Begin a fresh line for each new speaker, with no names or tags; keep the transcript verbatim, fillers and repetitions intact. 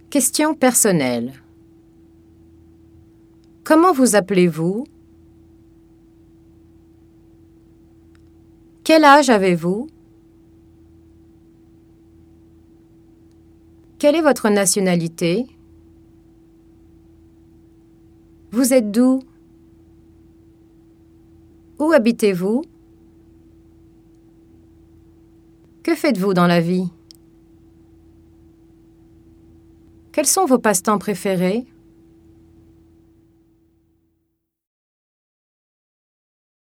Questions personnelles. Comment vous appelez-vous? Quel âge avez-vous? Quelle est votre nationalité? Vous êtes d'où? Où habitez-vous? Que faites-vous dans la vie? Quels sont vos passe-temps préférés?